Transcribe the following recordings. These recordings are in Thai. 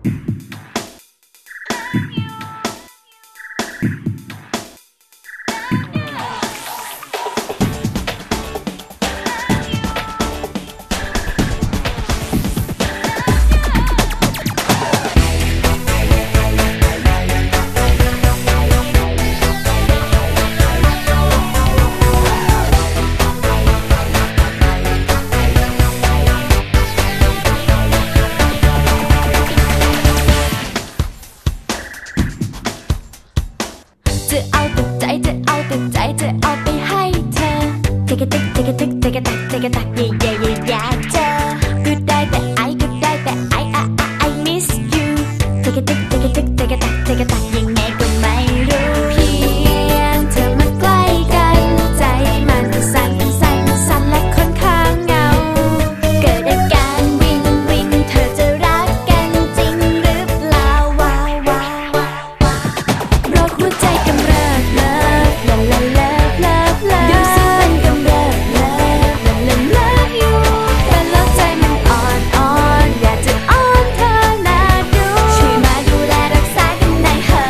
จะเอาแต่ใจจะเอาแต่ใจจะเอาไปให้เธอเทกะตึกเทกะตึกเทกะตักเทกะตักเย่เย่เย่เย่เจอก็ได้แต่ไอก็ได้แต่ไอI miss you เทกะตึกเทกะตึกเทกะตักเทกะตักยังไงก็ไม่รู้เพียงเธอมาใกล้กันใจมันสั่นสั่นสั่นและค่อนข้างเหงาเกิดอาการวิงวิงเธอจะรักกันจริงหรือเปล่าว้าวว้าวโรคหัวใจกำเริบเลิฟลาลาเลิฟเลิฟเลิฟดูสิมันกำเริบเลิฟลาลาเลิฟอยู่แต่แล้วใจมันอ่อนอ่อนอยากจะอ้อนเธอน่าดูช่วยมาดูแลรักษากันหน่อยเถอะ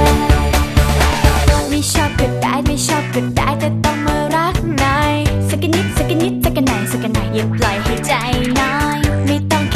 ไม่ชอบก็ได้ไม่ชอบก็ได้แต่ต้องมารักหน่อยสักนิดสักนิดสักหน่อยสักหน่อยอย่าปล่อยให้ใจน้อยไม่ต้อง